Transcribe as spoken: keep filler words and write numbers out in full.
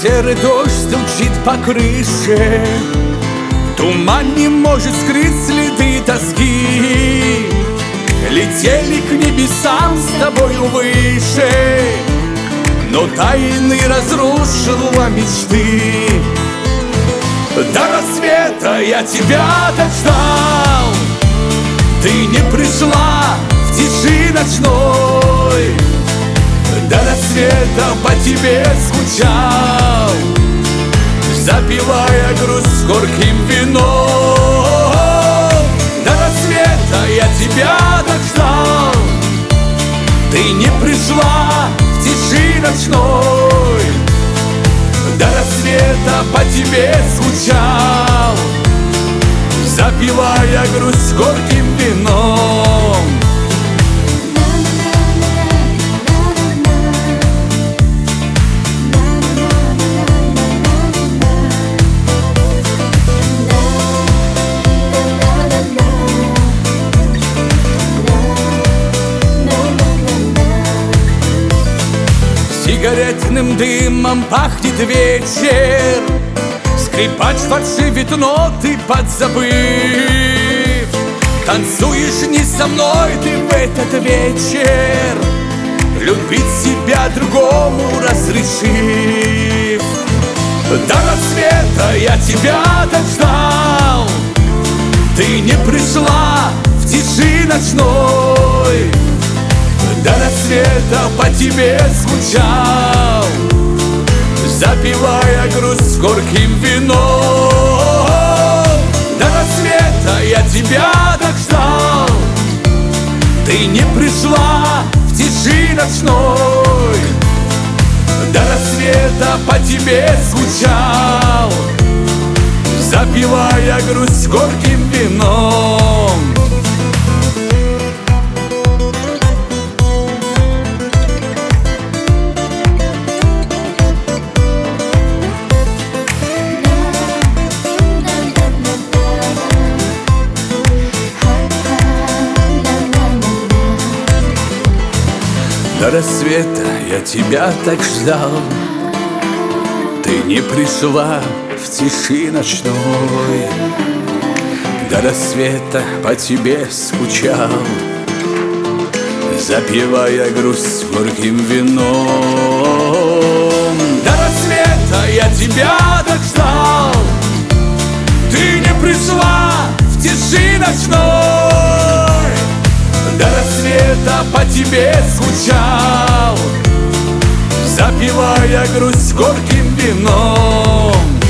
серый дождь стучит по крыше, туман не может скрыть следы тоски. Летели к небесам с тобою выше, но тайны разрушила мечты. До рассвета я тебя так ждал, ты не пришла в тиши ночной. До рассвета по тебе скучал, запивая грусть горьким вином. До рассвета я тебя так ждал, ты не пришла в тиши ночной. До рассвета по тебе скучал, запивая грусть горьким вином. Сигаретным дымом пахнет вечер, скрипач фальшивит ноты подзабыв. Танцуешь не со мной ты в этот вечер, любить себя другому разрешив. До рассвета я тебя так ждал, ты не пришла в тиши ночной. До рассвета по тебе скучал, запивая грусть горьким вином. До рассвета я тебя так ждал, ты не пришла в тиши ночной. До рассвета по тебе скучал, запивая грусть горьким вином. До рассвета я тебя так ждал, ты не пришла в тиши ночной. До рассвета по тебе скучал, запивая грусть горьким вином. До рассвета я тебя так ждал, ты не пришла в тиши ночной. До рассвета по тебе скучал, запивая грусть горьким вином.